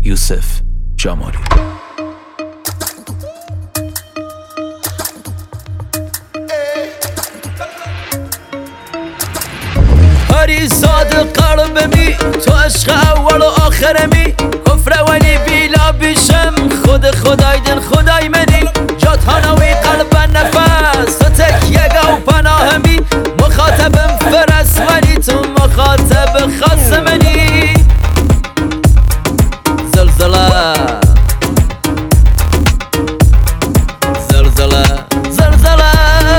یوسف جمالی. هری صادق قلبمی تو عشق اول و آخرمی کفر ولی بیلا بیشم خود خدای دن خدای منی جاتانوی قلب نفس تو تکیه گو پناهمی مخاطبم فرس ولی تو مخاطب خاص منی زلزله زلزله زلزله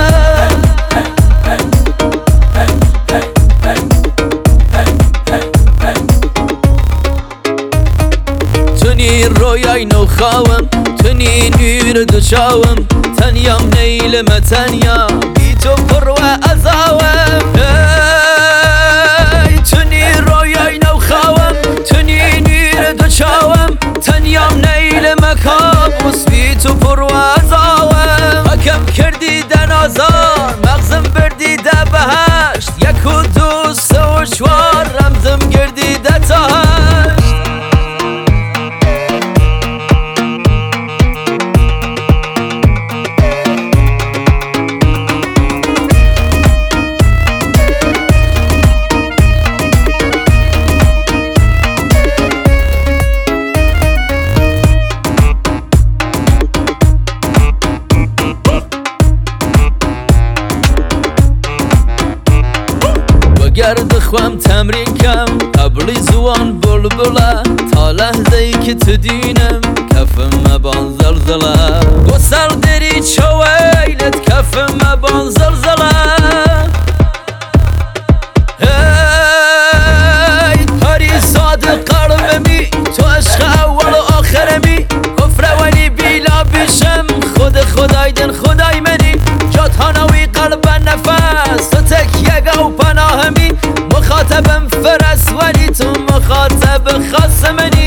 تنی رویای نو خواهم تنی نور دو شاوم تنیام نیلم تنیا بی تو پر و ازاوم تنی رویای نو خواهم تنی نور دو شاوم تنیام نیلم کابوس بی تو پر و ازاوم حکم کردی دن آزار مغزم بردی ده بهشت یک و دو سه و چوار رمزم گردی ده تا هشت گرد خوام تمرین کم قبلی زوان بلبله تا لحظه ای که تو دینم کفم مبان زلزله گسل دری چویلت کفم مبان زلزله هری صادق قلبمی تو عشق اول و آخرمی کفر ولی بیلا بیشم خود خدای دن خدای منی جاتانوی قلب نفس تو تکیه گو پناهمی مخاطبم فرس ولی تو مخاطب خاص منی